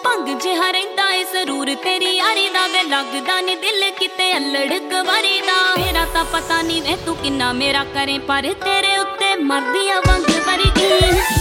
ਭੰਗ ਜਿਹਾ ਰਹਿੰਦਾ ਏ ਜ਼ਰੂਰ ਤੇਰੀ ਯਾਰੀ ਦਾ ਵੇ ਲੱਗਦਾ ਨੀ ਦਿਲ ਕਿਤੇ ਅਲੜ ਕਵਾਰੀ ਦਾ ਮੇਰਾ ਤਾਂ ਪਤਾ ਨੀ ਵੇ ਤੂੰ ਕਿੰਨਾ ਮੇਰਾ ਕਰੇ ਪਰ ਤੇਰੇ ਉੱਤੇ ਮਰਦੀ ਆ ਵੰਗ ਵਰਗੀ